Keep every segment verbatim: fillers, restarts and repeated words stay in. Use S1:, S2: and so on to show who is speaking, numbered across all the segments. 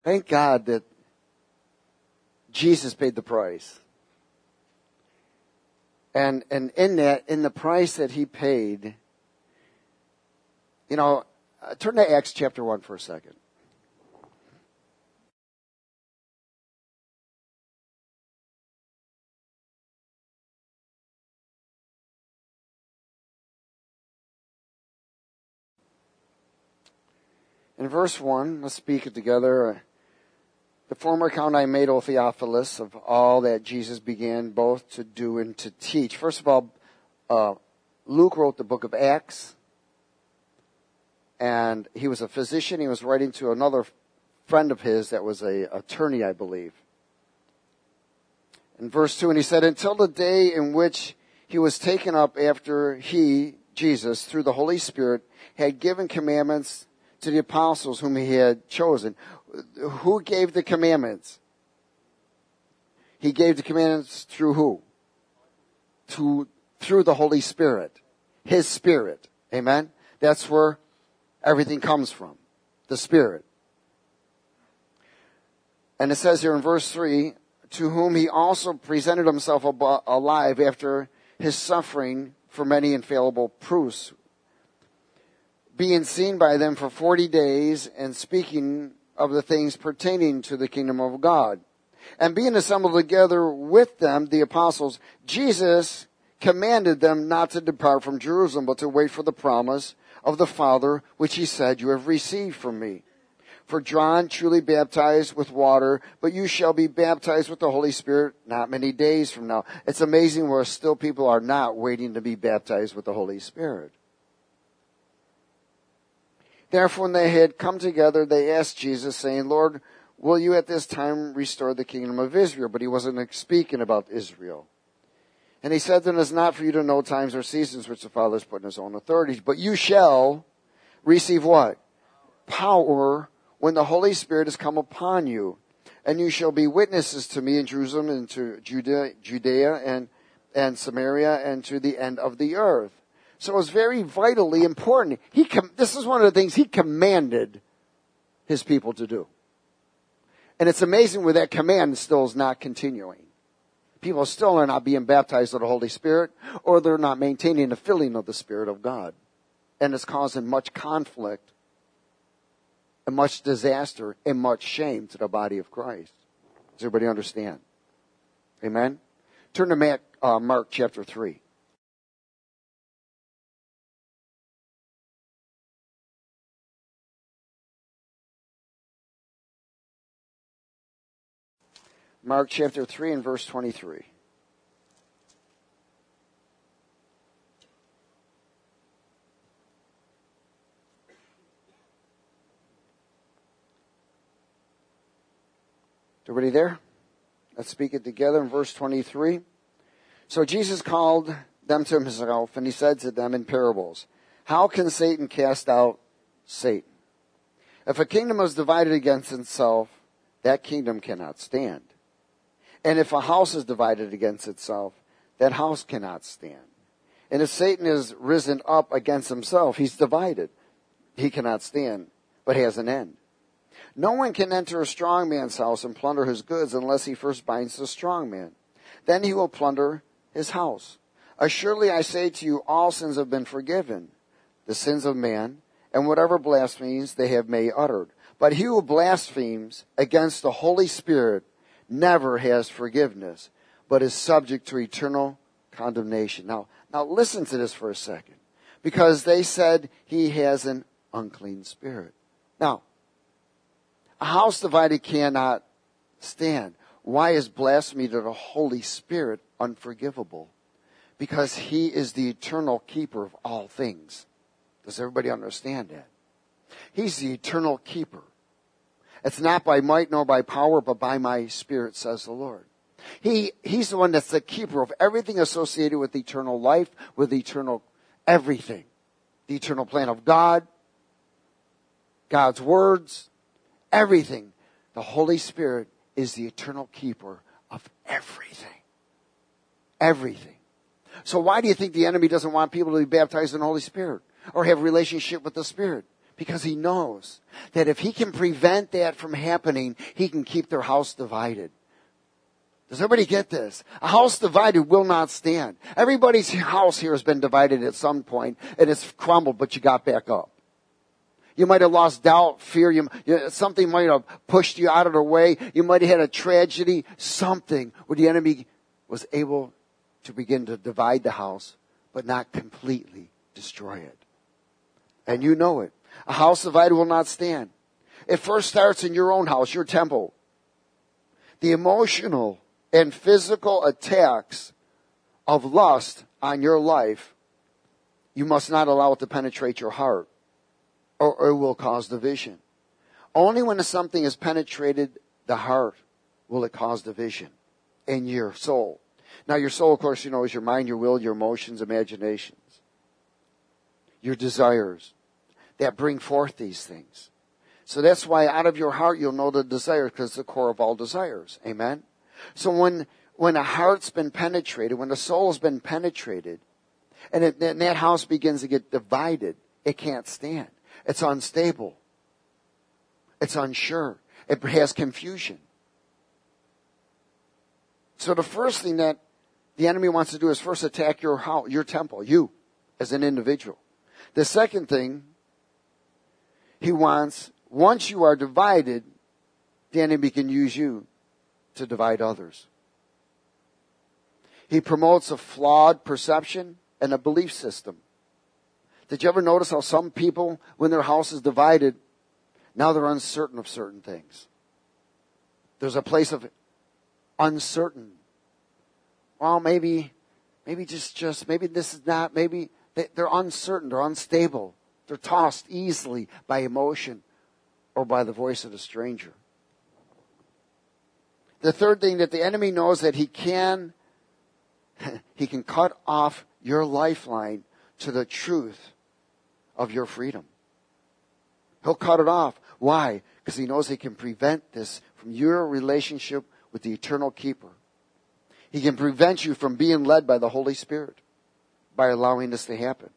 S1: Thank God that Jesus paid the price. And and in that, in the price that he paid, you know, uh, turn to Acts chapter one for a second. In verse one, let's speak it together. The former account I made, O Theophilus, of all that Jesus began both to do and to teach. First of all, uh, Luke wrote the book of Acts. And he was a physician. He was writing to another friend of his that was a attorney, I believe. In verse two, and he said, until the day in which he was taken up after he, Jesus, through the Holy Spirit, had given commandments to the apostles whom he had chosen. Who gave the commandments? He gave the commandments through who? To, through the Holy Spirit. His Spirit. Amen? That's where everything comes from. The Spirit. And it says here in verse three, to whom he also presented himself alive after his suffering for many infallible proofs, being seen by them for forty days and speaking of the things pertaining to the kingdom of God. And being assembled together with them, the apostles, Jesus commanded them not to depart from Jerusalem, but to wait for the promise of the Father, which he said, you have received from me. For John truly baptized with water, but you shall be baptized with the Holy Spirit not many days from now. It's amazing where still people are not waiting to be baptized with the Holy Spirit. Therefore, when they had come together, they asked Jesus, saying, Lord, will you at this time restore the kingdom of Israel? But he wasn't speaking about Israel. And he said to them, it's not for you to know times or seasons which the Father has put in his own authority, but you shall receive what? Power when the Holy Spirit has come upon you. And you shall be witnesses to me in Jerusalem and to Judea, Judea and, and Samaria and to the end of the earth. So it was very vitally important. He com- this is one of the things he commanded his people to do. And it's amazing where that command still is not continuing. People still are not being baptized with the Holy Spirit, or they're not maintaining the filling of the Spirit of God. And it's causing much conflict and much disaster and much shame to the body of Christ. Does everybody understand? Amen? Turn to Mark, uh, Mark chapter three. Mark chapter three and verse twenty-three. Everybody there? Let's speak it together in verse twenty-three. So Jesus called them to himself, and he said to them in parables, how can Satan cast out Satan? If a kingdom is divided against itself, that kingdom cannot stand. And if a house is divided against itself, that house cannot stand. And if Satan is risen up against himself, he's divided. He cannot stand, but has an end. No one can enter a strong man's house and plunder his goods unless he first binds the strong man. Then he will plunder his house. Assuredly, I say to you, all sins have been forgiven, the sins of man, and whatever blasphemies they have may uttered. But he who blasphemes against the Holy Spirit never has forgiveness, but is subject to eternal condemnation. Now, now listen to this for a second. Because they said he has an unclean spirit. Now, a house divided cannot stand. Why is blasphemy to the Holy Spirit unforgivable? Because he is the eternal keeper of all things. Does everybody understand that? He's the eternal keeper. It's not by might nor by power, but by my Spirit, says the Lord. He, he's the one that's the keeper of everything associated with eternal life, with eternal everything. The eternal plan of God, God's words, everything. The Holy Spirit is the eternal keeper of everything. Everything. So why do you think the enemy doesn't want people to be baptized in the Holy Spirit or have a relationship with the Spirit? Because he knows that if he can prevent that from happening, he can keep their house divided. Does everybody get this? A house divided will not stand. Everybody's house here has been divided at some point and it's crumbled, but you got back up. You might have lost doubt, fear. You, you, something might have pushed you out of the way. You might have had a tragedy, something where the enemy was able to begin to divide the house, but not completely destroy it. And you know it. A house divided will not stand. It first starts in your own house, your temple. The emotional and physical attacks of lust on your life, you must not allow it to penetrate your heart, or it will cause division. Only when something has penetrated the heart will it cause division in your soul. Now your soul, of course, you know, is your mind, your will, your emotions, imaginations, your desires that bring forth these things. So that's why out of your heart you'll know the desire, because it's the core of all desires. Amen? So when when a heart's been penetrated, when the soul's been penetrated, and, it, and that house begins to get divided, it can't stand. It's unstable. It's unsure. It has confusion. So the first thing that the enemy wants to do is first attack your house, your temple, you as an individual. The second thing he wants, once you are divided, the enemy can use you to divide others. He promotes a flawed perception and a belief system. Did you ever notice how some people, when their house is divided, now they're uncertain of certain things? There's a place of uncertain. Well, maybe, maybe just, just, maybe this is not, maybe they, they're uncertain, they're unstable. They're tossed easily by emotion or by the voice of a stranger. The third thing, that the enemy knows that he can, he can cut off your lifeline to the truth of your freedom. He'll cut it off. Why? Because he knows he can prevent this from your relationship with the eternal keeper. He can prevent you from being led by the Holy Spirit by allowing this to happen.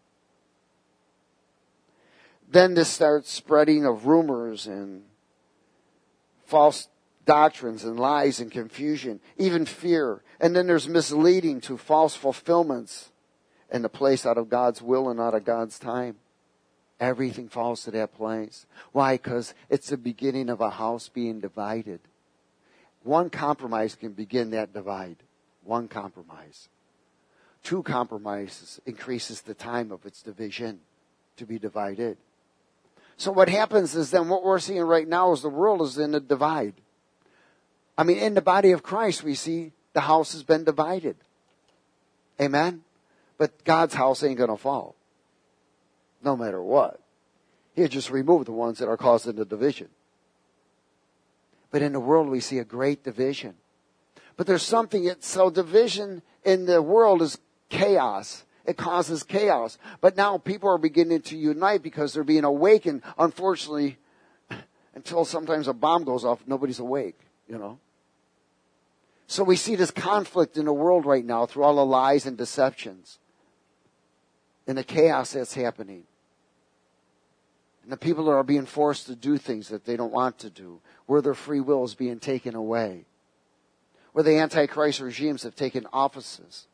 S1: Then this starts spreading of rumors and false doctrines and lies and confusion, even fear. And then there's misleading to false fulfillments and the place out of God's will and out of God's time. Everything falls to that place. Why? Because it's the beginning of a house being divided. One compromise can begin that divide. One compromise. Two compromises increases the time of its division to be divided. So what happens is then what we're seeing right now is the world is in a divide. I mean, in the body of Christ, we see the house has been divided. Amen? But God's house ain't going to fall. No matter what. He'll just remove the ones that are causing the division. But in the world, we see a great division. But there's something, it's, so division in the world is chaos. It causes chaos. But now people are beginning to unite because they're being awakened. Unfortunately, until sometimes a bomb goes off, nobody's awake, you know. So we see this conflict in the world right now through all the lies and deceptions and the chaos that's happening. And the people that are being forced to do things that they don't want to do, where their free will is being taken away, where the Antichrist regimes have taken offices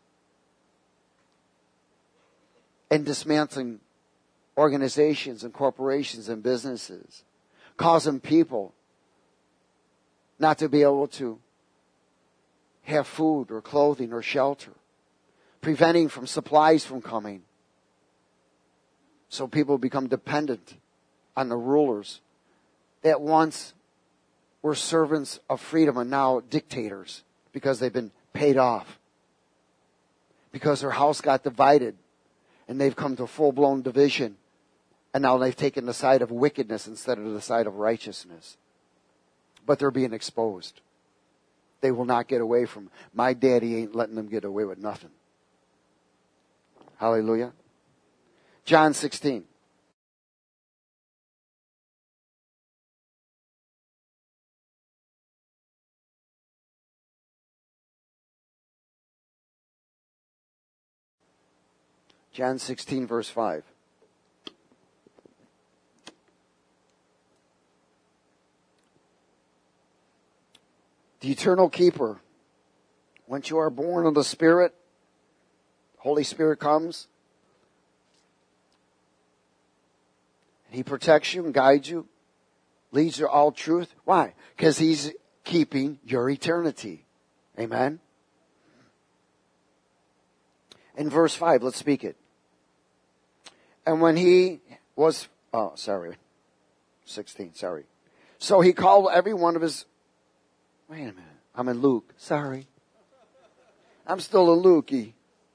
S1: and dismantling organizations and corporations and businesses, causing people not to be able to have food or clothing or shelter, preventing from supplies from coming. So people become dependent on the rulers that once were servants of freedom and now dictators because they've been paid off. Because their house got divided and they've come to full-blown division. And now they've taken the side of wickedness instead of the side of righteousness. But they're being exposed. They will not get away from, my daddy ain't letting them get away with nothing. Hallelujah. John sixteen. John sixteen, verse five. The eternal keeper. Once you are born of the Spirit, Holy Spirit comes. And He protects you and guides you, leads you to all truth. Why? Because He's keeping your eternity. Amen? In verse five, let's speak it. And when He was, oh, sorry, sixteen, sorry. So He called every one of His, wait a minute, I'm in Luke, sorry. I'm still a Lukey.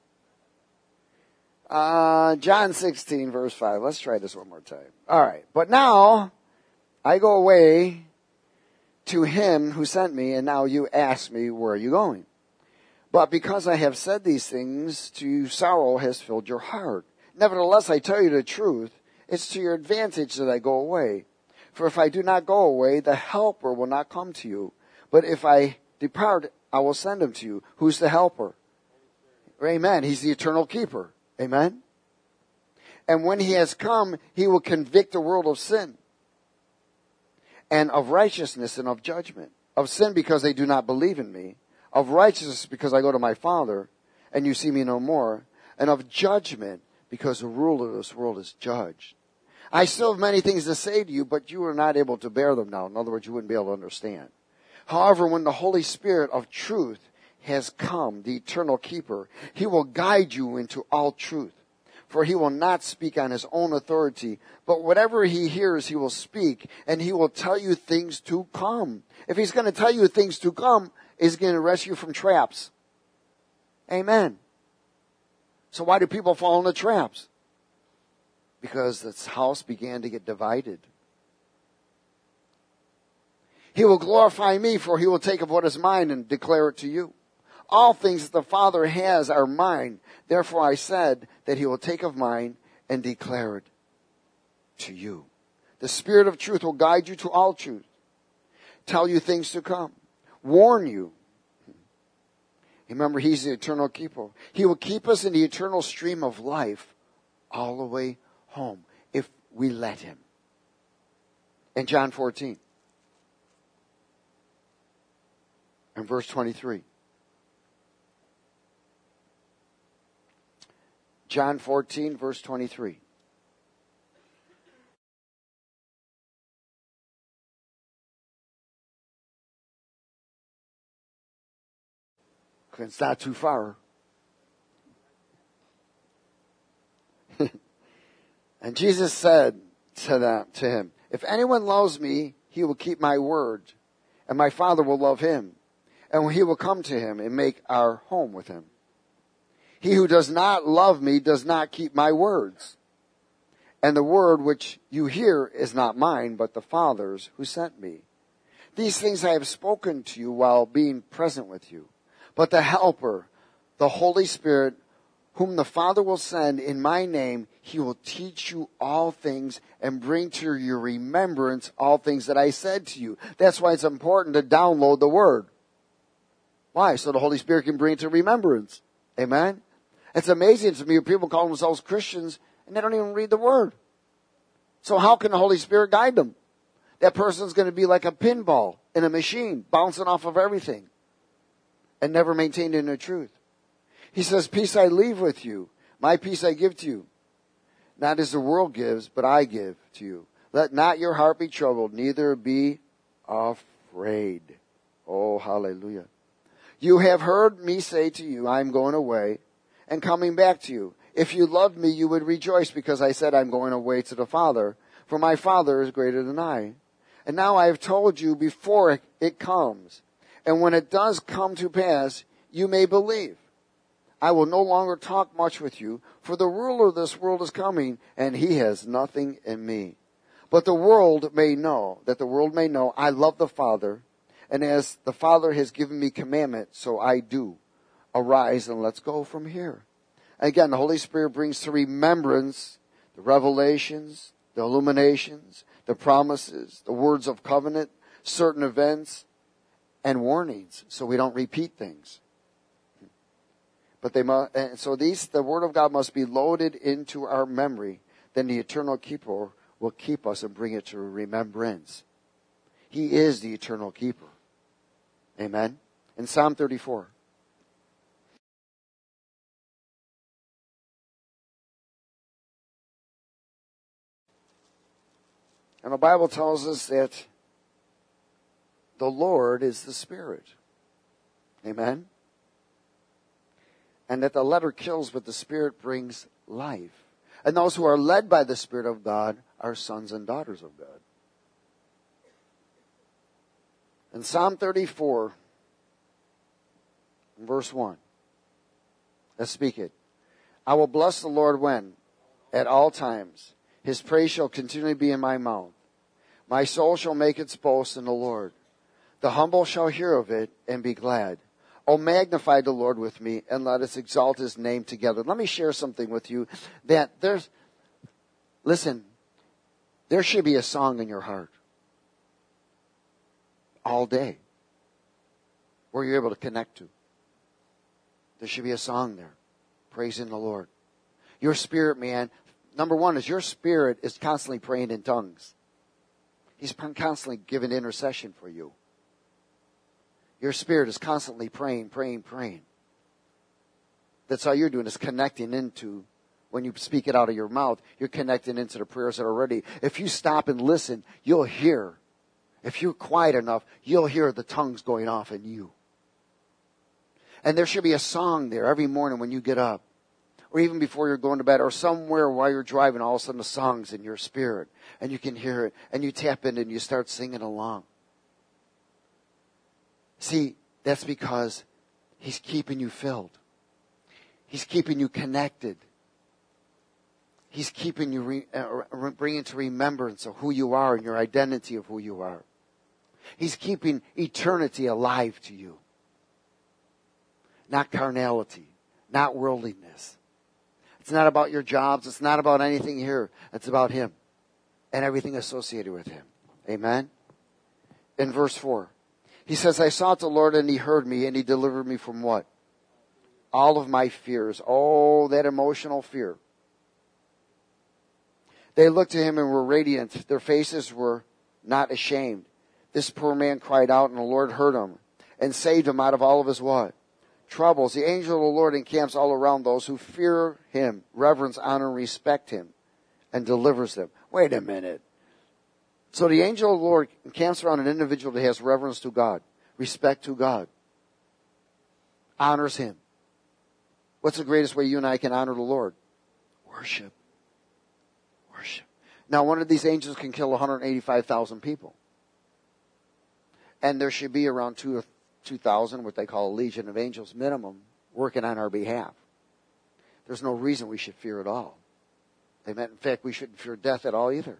S1: Uh, John sixteen, verse five. Let's try this one more time. All right. But now I go away to Him who sent me, and now you ask me, where are you going? But because I have said these things to you, sorrow has filled your heart. Nevertheless, I tell you the truth. It's to your advantage that I go away. For if I do not go away, the Helper will not come to you. But if I depart, I will send Him to you. Who's the Helper? Amen. He's the eternal keeper. Amen. And when He has come, He will convict the world of sin and of righteousness and of judgment. Of sin because they do not believe in me. Of righteousness because I go to my Father and you see me no more. And of judgment because the ruler of this world is judged. I still have many things to say to you, but you are not able to bear them now. In other words, you wouldn't be able to understand. However, when the Holy Spirit of truth has come, the eternal keeper, He will guide you into all truth. For He will not speak on His own authority, but whatever He hears, He will speak, and He will tell you things to come. If He's going to tell you things to come, He's going to rescue you from traps. Amen. So why do people fall into traps? Because this house began to get divided. He will glorify me, for He will take of what is mine and declare it to you. All things that the Father has are mine. Therefore I said that He will take of mine and declare it to you. The Spirit of truth will guide you to all truth. Tell you things to come. Warn you. Remember, He's the eternal keeper. He will keep us in the eternal stream of life all the way home if we let Him. In John fourteen. And verse twenty-three. John fourteen, verse twenty-three. It's not too far. And Jesus said to them, to him, if anyone loves me, he will keep my word, and my Father will love him, and he will come to him and make our home with him. He who does not love me does not keep my words. And the word which you hear is not mine, but the Father's who sent me. These things I have spoken to you while being present with you. But the Helper, the Holy Spirit, whom the Father will send in my name, He will teach you all things and bring to your remembrance all things that I said to you. That's why it's important to download the Word. Why? So the Holy Spirit can bring it to remembrance. Amen? It's amazing to me when people call themselves Christians and they don't even read the Word. So how can the Holy Spirit guide them? That person's going to be like a pinball in a machine, bouncing off of everything and never maintained in the truth. He says, peace I leave with you. My peace I give to you. Not as the world gives, but I give to you. Let not your heart be troubled, neither be afraid. Oh, hallelujah. You have heard me say to you, I am going away and coming back to you. If you loved me, you would rejoice because I said I'm going away to the Father, for my Father is greater than I. And now I have told you before it comes. And when it does come to pass, you may believe. I will no longer talk much with you, for the ruler of this world is coming, and he has nothing in me. But the world may know, that the world may know, I love the Father, and as the Father has given me commandment, so I do. Arise and let's go from here. Again, the Holy Spirit brings to remembrance the revelations, the illuminations, the promises, the words of covenant, certain events, and warnings, so we don't repeat things. But they must, and so these, the Word of God must be loaded into our memory. Then the eternal keeper will keep us and bring it to remembrance. He is the eternal keeper. Amen. In Psalm thirty-four. And the Bible tells us that the Lord is the Spirit. Amen. And that the letter kills, but the Spirit brings life. And those who are led by the Spirit of God are sons and daughters of God. In Psalm thirty-four, verse one, let's speak it. I will bless the Lord when? At all times. His praise shall continually be in my mouth. My soul shall make its boast in the Lord. The humble shall hear of it and be glad. Oh, magnify the Lord with me, and let us exalt his name together. Let me share something with you that there's, listen, there should be a song in your heart all day where you're able to connect to. There should be a song there, praising the Lord. Your spirit, man, number one is your spirit is constantly praying in tongues. He's constantly giving intercession for you. Your spirit is constantly praying, praying, praying. That's all you're doing is connecting into, when you speak it out of your mouth, you're connecting into the prayers that are ready. If you stop and listen, you'll hear. If you're quiet enough, you'll hear the tongues going off in you. And there should be a song there every morning when you get up. Or even before you're going to bed, or somewhere while you're driving, all of a sudden the song's in your spirit. And you can hear it, and you tap in and you start singing along. See, that's because he's keeping you filled. He's keeping you connected. He's keeping you, re, uh, bringing to remembrance of who you are and your identity of who you are. He's keeping eternity alive to you. Not carnality, not worldliness. It's not about your jobs. It's not about anything here. It's about him and everything associated with him. Amen? In verse four, he says, I sought the Lord and he heard me and he delivered me from what? All of my fears. Oh, that emotional fear. They looked to him and were radiant. Their faces were not ashamed. This poor man cried out and the Lord heard him and saved him out of all of his what? Troubles. The angel of the Lord encamps all around those who fear him, reverence, honor, and respect him, and delivers them. Wait a minute. So the angel of the Lord encamps around an individual that has reverence to God, respect to God, honors him. What's the greatest way you and I can honor the Lord? Worship. Worship. Now, one of these angels can kill one hundred eighty-five thousand people. And there should be around two two thousand, what they call a legion of angels minimum, working on our behalf. There's no reason we should fear at all. Amen. In fact, we shouldn't fear death at all either.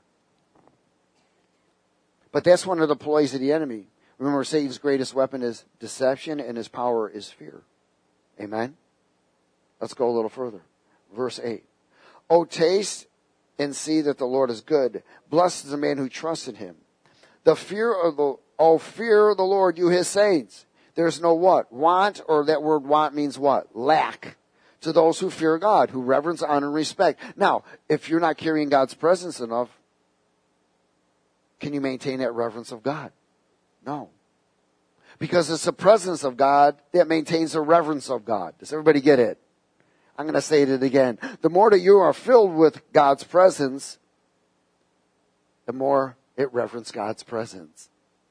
S1: But that's one of the ploys of the enemy. Remember, Satan's greatest weapon is deception and his power is fear. Amen. Let's go a little further. Verse eight. Oh, taste and see that the Lord is good. Blessed is the man who trusts in him. The fear of the, oh, fear the Lord, you his saints. There's no what? Want, or that word want means what? Lack. To those who fear God, who reverence, honor, and respect. Now, if you're not carrying God's presence enough, can you maintain that reverence of God? No. Because it's the presence of God that maintains the reverence of God. Does everybody get it? I'm going to say it again. The more that you are filled with God's presence, the more it reverences God's presence.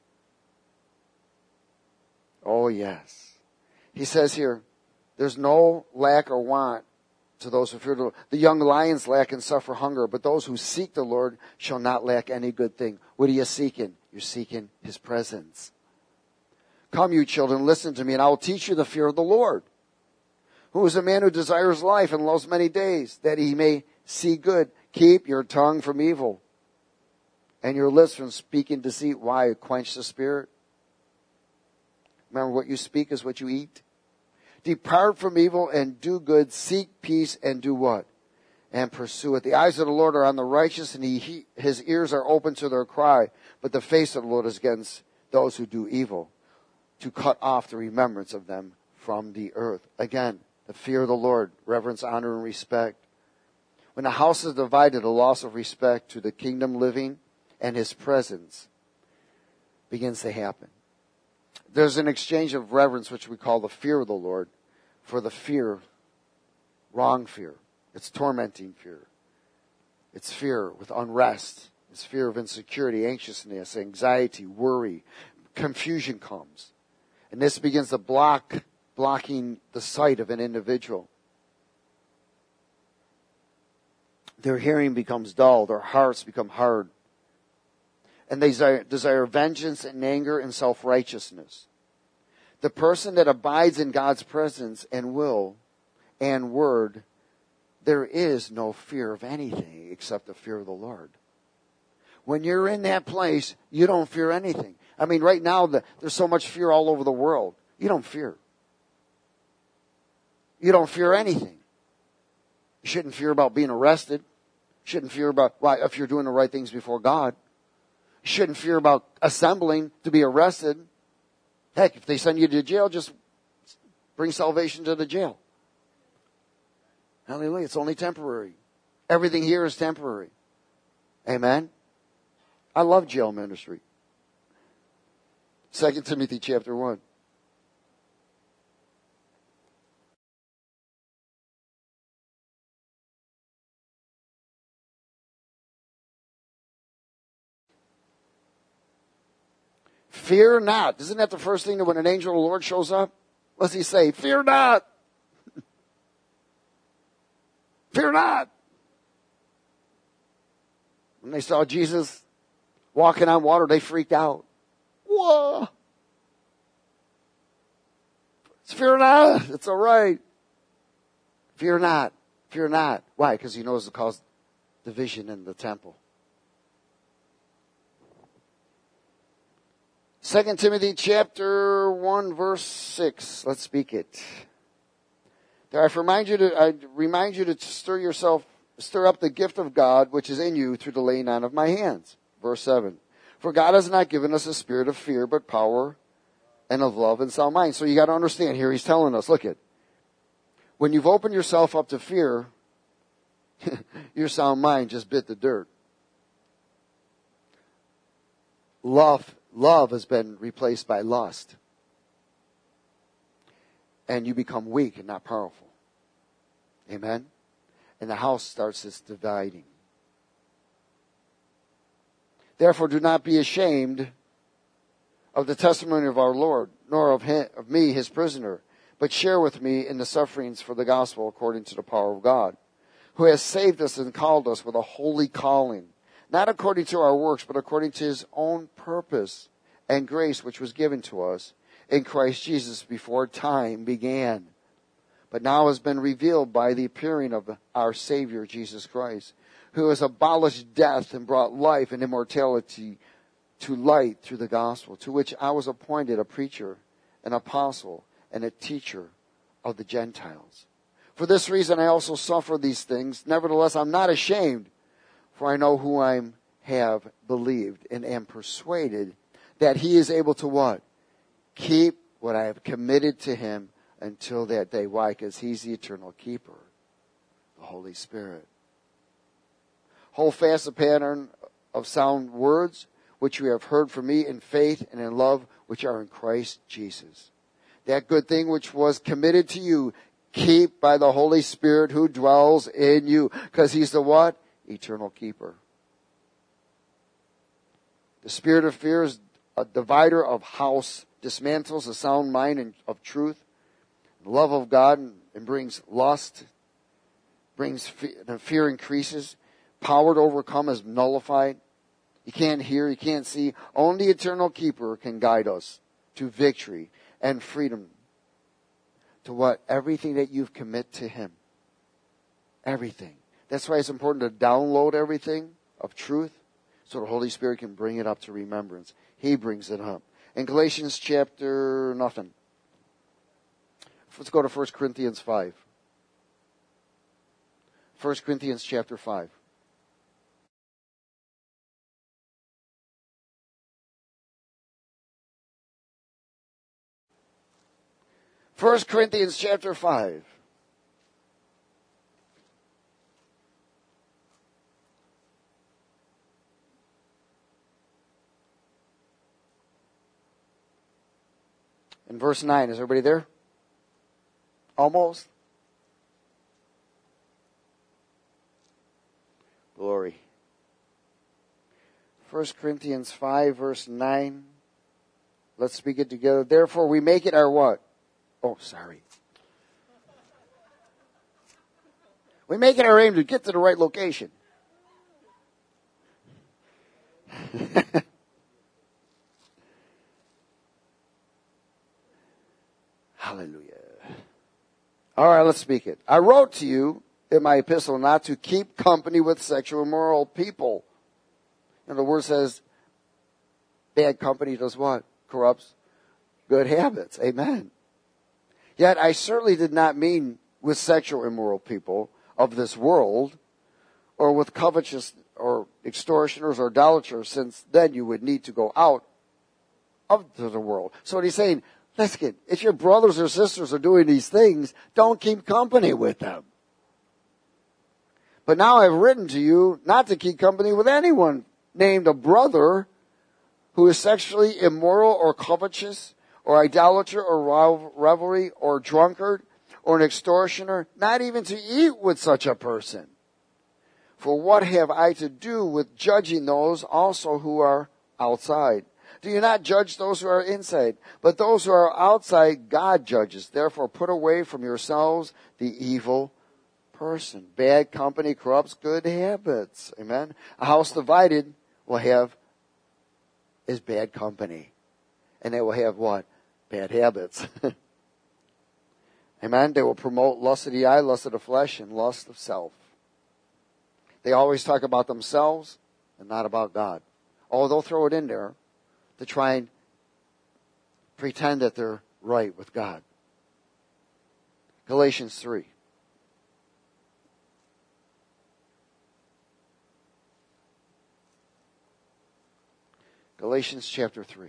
S1: Oh, yes. He says here, there's no lack or want to those who fear the Lord. The young lions lack and suffer hunger, but those who seek the Lord shall not lack any good thing. What are you seeking? You're seeking his presence. Come, you children, listen to me, and I will teach you the fear of the Lord. Who is a man who desires life and loves many days, that he may see good? Keep your tongue from evil, and your lips from speaking deceit. Why? Quench the spirit. Remember, what you speak is what you eat. Depart from evil and do good. Seek peace and do what? And pursue it. The eyes of the Lord are on the righteous, and he, he, his ears are open to their cry. But the face of the Lord is against those who do evil, to cut off the remembrance of them from the earth. Again, the fear of the Lord, reverence, honor, and respect. When the house is divided, a loss of respect to the kingdom living and his presence begins to happen. There's an exchange of reverence, which we call the fear of the Lord, for the fear, wrong fear. It's tormenting fear. It's fear with unrest. It's fear of insecurity, anxiousness, anxiety, worry. Confusion comes. And this begins to block, blocking the sight of an individual. Their hearing becomes dull. Their hearts become hard. And they desire, desire vengeance and anger and self-righteousness. The person that abides in God's presence and will and word, there is no fear of anything except the fear of the Lord. When you're in that place, you don't fear anything. I mean, right now, the, there's so much fear all over the world. You don't fear. You don't fear anything. You shouldn't fear about being arrested. You shouldn't fear about, well, if you're doing the right things before God. You shouldn't fear about assembling to be arrested. Heck, if they send you to jail, just bring salvation to the jail. Hallelujah. It's only temporary. Everything here is temporary. Amen. I love jail ministry. Second Timothy chapter one. Fear not. Isn't that the first thing that when an angel of the Lord shows up? What does he say? Fear not. Fear not. When they saw Jesus walking on water, they freaked out. Whoa. Fear not. It's all right. Fear not. Fear not. Why? Because he knows it caused division in the temple. Second Timothy chapter one, verse six. Let's speak it. There I remind you to I remind you to stir yourself, stir up the gift of God which is in you through the laying on of my hands. Verse seven. For God has not given us a spirit of fear, but power and of love and sound mind. So you got to understand here, he's telling us, look it. When you've opened yourself up to fear, your sound mind just bit the dirt. Love, love has been replaced by lust. And you become weak and not powerful. Amen? And the house starts this dividing. Therefore, do not be ashamed of the testimony of our Lord, nor of, him, of me, his prisoner, but share with me in the sufferings for the gospel according to the power of God, who has saved us and called us with a holy calling, not according to our works, but according to his own purpose and grace which was given to us in Christ Jesus before time began, but now has been revealed by the appearing of our Savior Jesus Christ, who has abolished death and brought life and immortality to light through the gospel, to which I was appointed a preacher, an apostle, and a teacher of the Gentiles. For this reason I also suffer these things. Nevertheless, I'm not ashamed, for I know who I have believed and am persuaded that he is able to what? Keep what I have committed to him until that day. Why? Because he's the eternal keeper, the Holy Spirit. Hold fast the pattern of sound words, which you have heard from me in faith and in love, which are in Christ Jesus. That good thing which was committed to you, keep by the Holy Spirit who dwells in you. Because he's the what? Eternal keeper. The spirit of fear is a divider of house, dismantles the sound mind and of truth, the love of God, and brings lust, brings fear, the fear increases. Power to overcome is nullified. You can't hear, you can't see. Only the eternal keeper can guide us to victory and freedom. To what? Everything that you've commit to him. Everything. That's why it's important to download everything of truth so the Holy Spirit can bring it up to remembrance. He brings it up. In Galatians chapter nothing. Let's go to First Corinthians five. First Corinthians chapter five. First Corinthians chapter five. In verse nine, is everybody there? Almost? Glory. First Corinthians five, verse nine. Let's speak it together. Therefore, we make it our what? Oh, sorry. We make it our aim to get to the right location. Hallelujah. All right, let's speak it. I wrote to you in my epistle not to keep company with sexual immoral people. And the word says, bad company does what? Corrupts good habits. Amen. Yet I certainly did not mean with sexual immoral people of this world, or with covetous or extortioners or idolaters, since then you would need to go out of the world. So what he's saying, listen, if your brothers or sisters are doing these things, don't keep company with them. But now I've written to you not to keep company with anyone named a brother who is sexually immoral or covetous or idolater or revelry or drunkard or an extortioner, not even to eat with such a person. For what have I to do with judging those also who are outside? Do you not judge those who are inside? But those who are outside, God judges. Therefore, put away from yourselves the evil person. Bad company corrupts good habits. Amen. A house divided will have is bad company. And they will have what? Bad habits. Amen. They will promote lust of the eye, lust of the flesh, and lust of self. They always talk about themselves and not about God. Oh, they'll throw it in there to try and pretend that they're right with God. Galatians three. Galatians chapter three.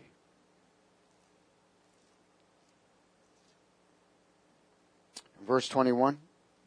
S1: Verse twenty-one.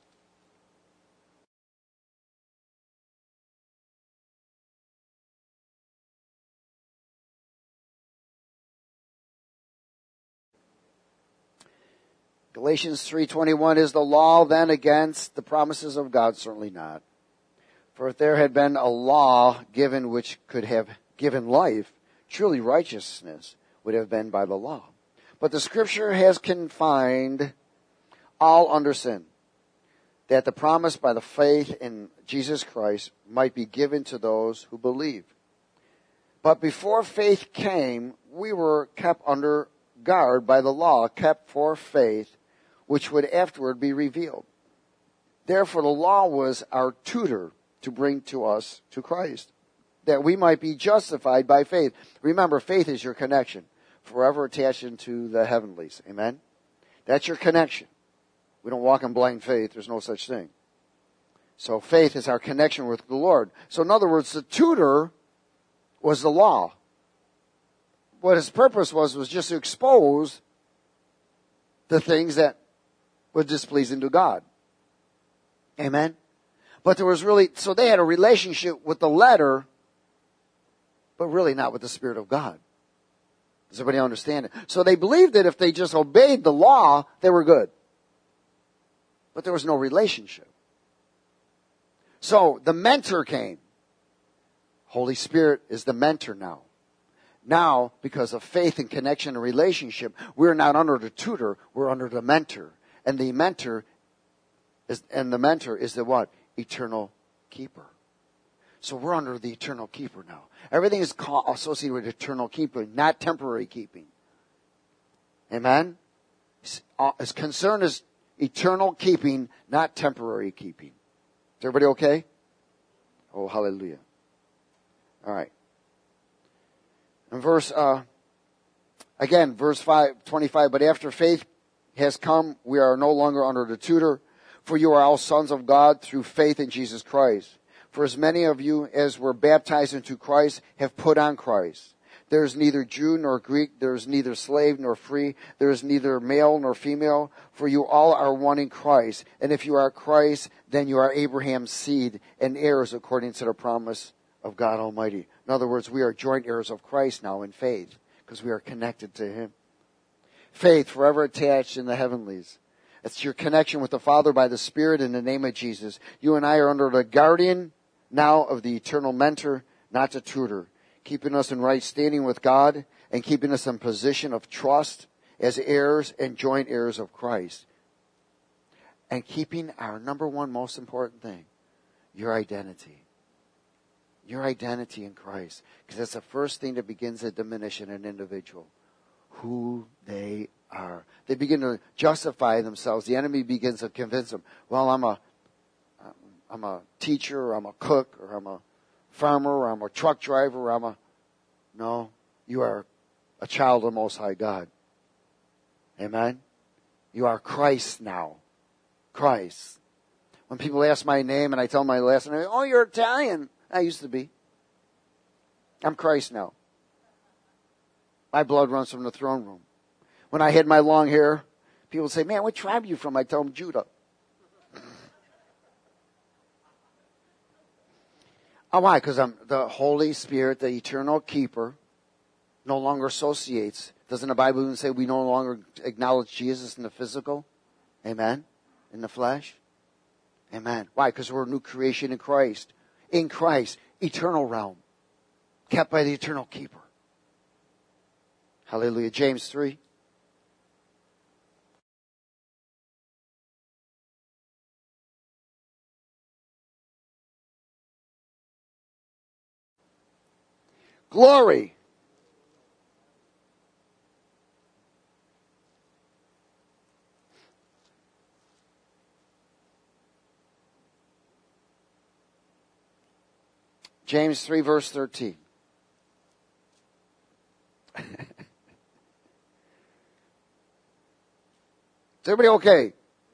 S1: Galatians three twenty-one, is the law then against the promises of God? Certainly not. For if there had been a law given which could have given life, truly righteousness would have been by the law. But the Scripture has confined all under sin, that the promise by the faith in Jesus Christ might be given to those who believe. But before faith came, we were kept under guard by the law, kept for faith, which would afterward be revealed. Therefore the law was our tutor to bring to us to Christ, that we might be justified by faith. Remember, faith is your connection, forever attached into the heavenlies. Amen? That's your connection. We don't walk in blind faith. There's no such thing. So faith is our connection with the Lord. So in other words, the tutor was the law. What his purpose was, was just to expose the things that were displeasing to God. Amen? But there was really, so they had a relationship with the letter, but really not with the Spirit of God. Does everybody understand it? So they believed that if they just obeyed the law, they were good. But there was no relationship. So the mentor came. Holy Spirit is the mentor now. Now, because of faith and connection and relationship, we're not under the tutor, we're under the mentor. And the mentor is, and the mentor is the what? Eternal keeper. So we're under the eternal keeper now. Everything is called, associated with eternal keeping, not temporary keeping. Amen? His concern is eternal keeping, not temporary keeping. Is everybody okay? Oh, hallelujah. All right. And verse, uh, again, verse five, twenty-five, but after faith has come, we are no longer under the tutor, for you are all sons of God through faith in Jesus Christ. For as many of you as were baptized into Christ have put on Christ. There is neither Jew nor Greek, there is neither slave nor free, there is neither male nor female, for you all are one in Christ. And if you are Christ, then you are Abraham's seed and heirs according to the promise of God Almighty. In other words, we are joint heirs of Christ now in faith, because we are connected to Him. Faith, forever attached in the heavenlies. It's your connection with the Father by the Spirit in the name of Jesus. You and I are under the guardian now of the eternal mentor, not the tutor, keeping us in right standing with God and keeping us in position of trust as heirs and joint heirs of Christ. And keeping our number one most important thing, your identity. Your identity in Christ. Because that's the first thing that begins to diminish in an individual. Who they are. They begin to justify themselves. The enemy begins to convince them, well, I'm a, I'm a teacher, or I'm a cook, or I'm a farmer, or I'm a truck driver, or I'm a... No, you are a child of the Most High God. Amen? You are Christ now. Christ. When people ask my name and I tell my last name, oh, you're Italian. I used to be. I'm Christ now. My blood runs from the throne room. When I had my long hair, people would say, man, what tribe are you from? I tell them, Judah. Oh, why? Because I'm the Holy Spirit, the eternal keeper, no longer associates. Doesn't the Bible even say we no longer acknowledge Jesus in the physical? Amen? In the flesh? Amen. Why? Because we're a new creation in Christ. In Christ, eternal realm. Kept by the eternal keeper. Hallelujah. James three. Glory. James three, verse thirteen. Is everybody okay?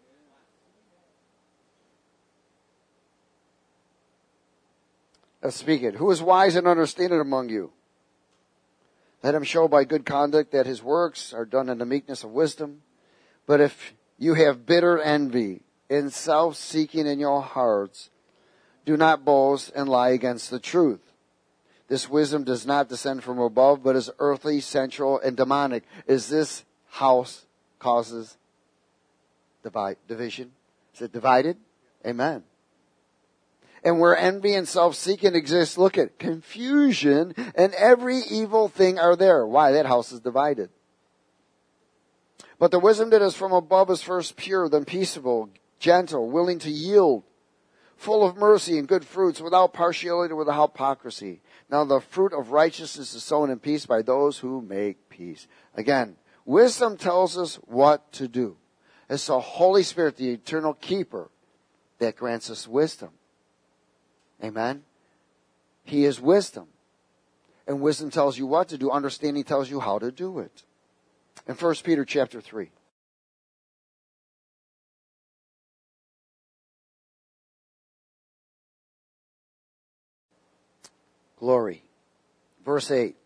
S1: Let's speak it. Who is wise and understanding among you? Let him show by good conduct that his works are done in the meekness of wisdom. But if you have bitter envy and self-seeking in your hearts, do not boast and lie against the truth. This wisdom does not descend from above, but is earthly, sensual, and demonic. Is this house causes divide, division? Is it divided? Amen. And where envy and self-seeking exist, look at confusion and every evil thing are there. Why? That house is divided. But the wisdom that is from above is first pure, then peaceable, gentle, willing to yield, full of mercy and good fruits, without partiality or without hypocrisy. Now the fruit of righteousness is sown in peace by those who make peace. Again, wisdom tells us what to do. It's the Holy Spirit, the eternal keeper, that grants us wisdom. Amen? He is wisdom. And wisdom tells you what to do. Understanding tells you how to do it. In First Peter chapter three. Glory. Verse eight.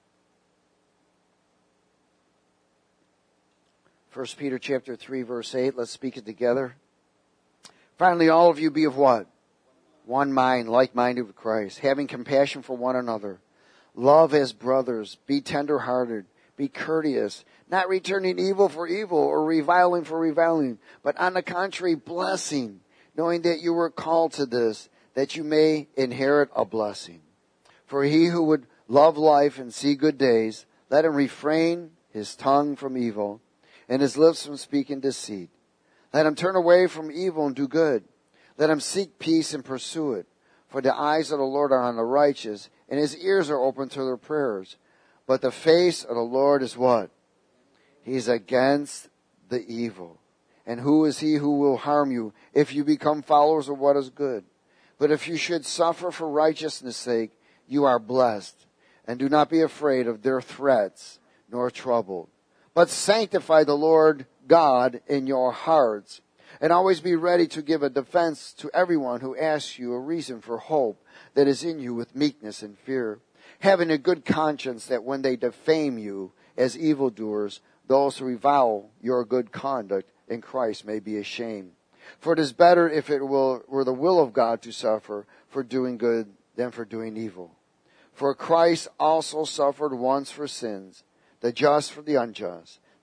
S1: First Peter chapter three, verse eight. Let's speak it together. Finally, all of you be of what? One mind, like-minded with Christ, having compassion for one another. Love as brothers. Be tender-hearted. Be courteous, not returning evil for evil or reviling for reviling, but on the contrary, blessing, knowing that you were called to this, that you may inherit a blessing. For he who would love life and see good days, let him refrain his tongue from evil and his lips from speaking deceit. Let him turn away from evil and do good. Let him seek peace and pursue it. For the eyes of the Lord are on the righteous, and his ears are open to their prayers. But the face of the Lord is what? He's against the evil. And who is he who will harm you if you become followers of what is good? But if you should suffer for righteousness' sake, you are blessed. And do not be afraid of their threats, nor troubled. But sanctify the Lord God in your hearts. And always be ready to give a defense to everyone who asks you a reason for hope that is in you with meekness and fear. Having a good conscience that when they defame you as evildoers, those who revile your good conduct in Christ may be ashamed. For it is better if it will, were the will of God to suffer for doing good than for doing evil. For Christ also suffered once for sins, the just for the unjust,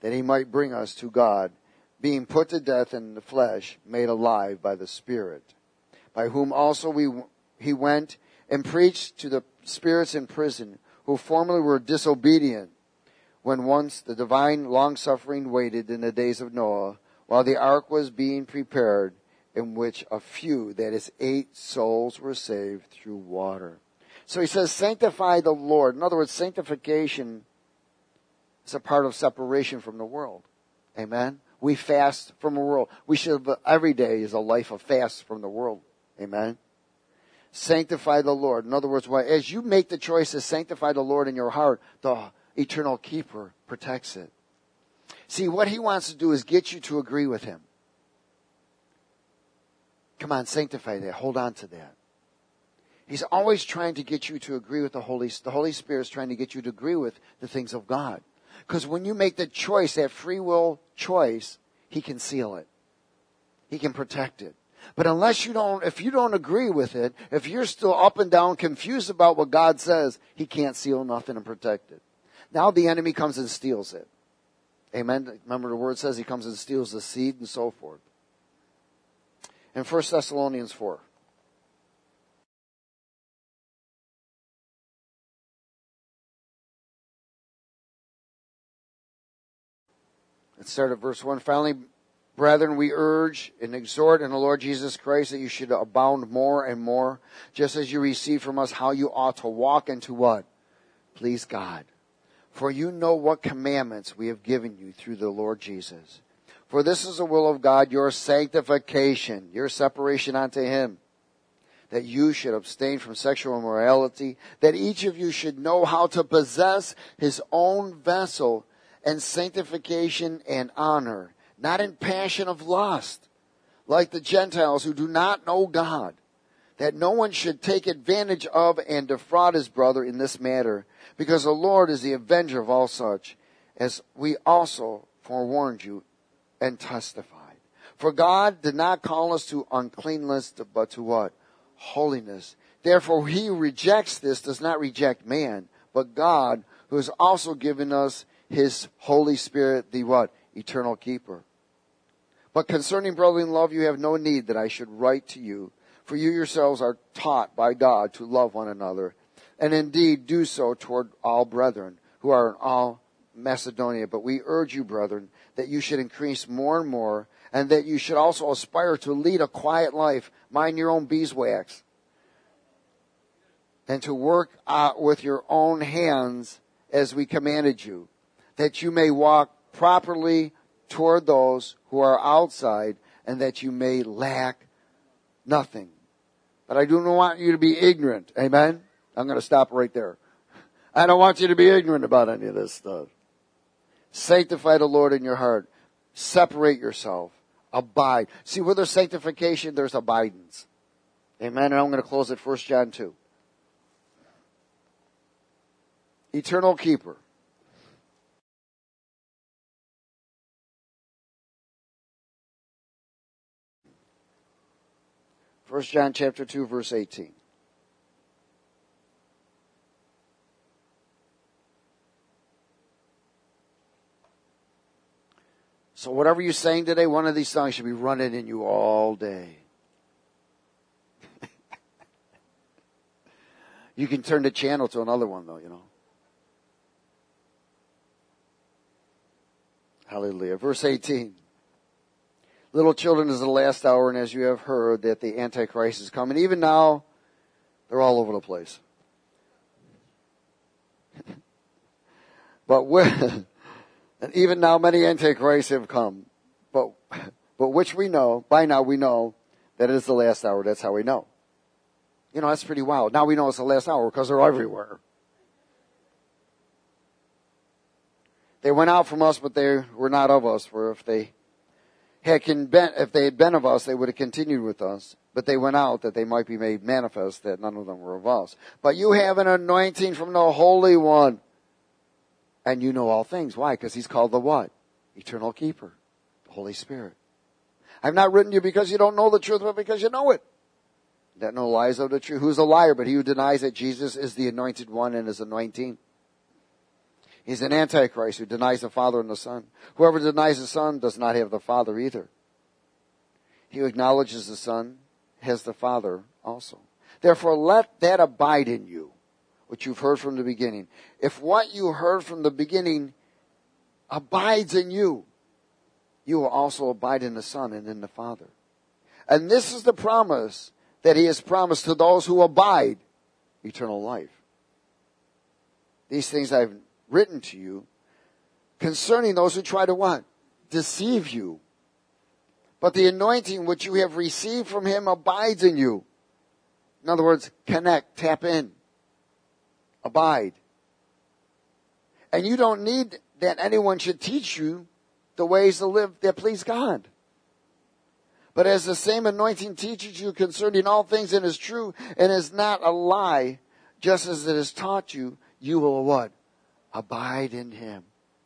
S1: that he might bring us to God, being put to death in the flesh, made alive by the Spirit, by whom also we he went and preached to the spirits in prison, who formerly were disobedient, when once the divine long-suffering waited in the days of Noah, while the ark was being prepared, in which a few, that is eight souls, were saved through water. So he says, sanctify the Lord. In other words, sanctification is a part of separation from the world. Amen? We fast from the world. We should, every day is a life of fast from the world. Amen? Sanctify the Lord. In other words, as you make the choice to sanctify the Lord in your heart, the eternal keeper protects it. See, what he wants to do is get you to agree with him. Come on, sanctify that. Hold on to that. He's always trying to get you to agree with the Holy Spirit. The Holy Spirit is trying to get you to agree with the things of God. Because when you make the choice, that free will choice, he can seal it. He can protect it. But unless you don't, if you don't agree with it, if you're still up and down, confused about what God says, he can't seal nothing and protect it. Now the enemy comes and steals it. Amen. Remember the word says he comes and steals the seed and so forth. In First Thessalonians four. Let's start at verse one. Finally, brethren, we urge and exhort in the Lord Jesus Christ that you should abound more and more, just as you receive from us how you ought to walk and to what? Please God. For you know what commandments we have given you through the Lord Jesus. For this is the will of God, your sanctification, your separation unto him, that you should abstain from sexual immorality, that each of you should know how to possess his own vessel and sanctification and honor, not in passion of lust, like the Gentiles who do not know God, that no one should take advantage of and defraud his brother in this matter, because the Lord is the avenger of all such, as we also forewarned you and testified. For God did not call us to uncleanness, but to what? Holiness. Therefore, he who rejects this does not reject man, but God, who has also given us his Holy Spirit, the what? Eternal keeper. But concerning brotherly love, you have no need that I should write to you, for you yourselves are taught by God to love one another, and indeed do so toward all brethren who are in all Macedonia. But we urge you, brethren, that you should increase more and more, and that you should also aspire to lead a quiet life, mind your own beeswax, and to work out with your own hands as we commanded you, that you may walk properly toward those who are outside, and that you may lack nothing. But I do not want you to be ignorant. Amen? I'm going to stop right there. I don't want you to be ignorant about any of this stuff. Sanctify the Lord in your heart. Separate yourself. Abide. See, where there's sanctification, there's abidance. Amen? And I'm going to close at First John two. Eternal keeper. First John chapter two, verse eighteen. So whatever you sang today, one of these songs should be running in you all day. You can turn the channel to another one though, you know. Hallelujah. Verse eighteen. Little children, is the last hour, and as you have heard that the Antichrist is coming, even now, they're all over the place. But when, and even now many Antichrists have come, but, but which we know, by now we know that it is the last hour. That's how we know. You know, that's pretty wild. Now we know it's the last hour because they're everywhere. They went out from us, but they were not of us, for if they had been, if they had been of us, they would have continued with us. But they went out that they might be made manifest that none of them were of us. But you have an anointing from the Holy One. And you know all things. Why? Because he's called the what? Eternal keeper. The Holy Spirit. I've not written you because you don't know the truth, but because you know it. That no lies of the truth. Who's a liar? But he who denies that Jesus is the anointed one and his anointing. He's an antichrist who denies the Father and the Son. Whoever denies the Son does not have the Father either. He who acknowledges the Son has the Father also. Therefore, let that abide in you, which you've heard from the beginning. If what you heard from the beginning abides in you, you will also abide in the Son and in the Father. And this is the promise that he has promised to those who abide eternal life. These things I've written to you concerning those who try to what? Deceive you. But the anointing which you have received from him abides in you. In other words, connect, tap in, abide. And you don't need that anyone should teach you the ways to live that please God. But as the same anointing teaches you concerning all things and is true and is not a lie, just as it has taught you, you will what? Abide in him.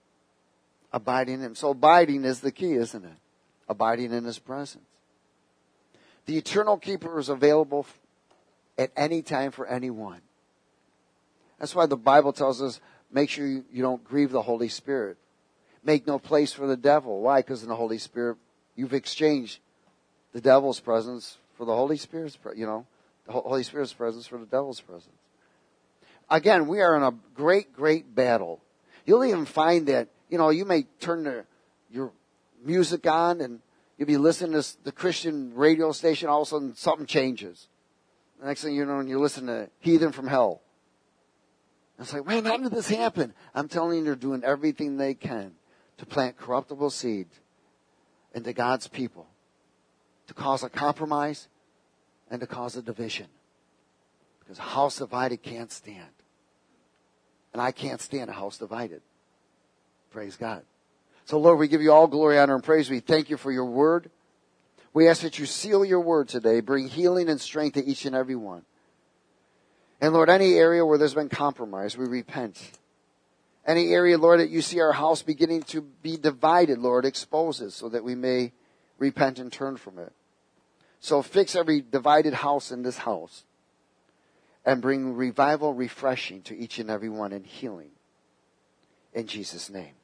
S1: Abide in him. So abiding is the key, isn't it? Abiding in his presence. The eternal keeper is available at any time for anyone. That's why the Bible tells us, make sure you, you don't grieve the Holy Spirit. Make no place for the devil. Why? Because in the Holy Spirit, you've exchanged the devil's presence for the Holy Spirit's, you know, the Holy Spirit's presence for the devil's presence. Again, we are in a great, great battle. You'll even find that, you know, you may turn the, your music on and you'll be listening to the Christian radio station, all of a sudden something changes. The next thing you know, you listen to Heathen from Hell. It's like, man, how did this happen? I'm telling you, they're doing everything they can to plant corruptible seed into God's people, to cause a compromise and to cause a division. Because a house divided can't stand. And I can't stand a house divided. Praise God. So Lord, we give you all glory, honor, and praise. We thank you for your word. We ask that you seal your word today, bring healing and strength to each and every one. And Lord, any area where there's been compromise, we repent. Any area, Lord, that you see our house beginning to be divided, Lord, expose it so that we may repent and turn from it. So fix every divided house in this house and bring revival, refreshing to each and every one and healing. In Jesus' name.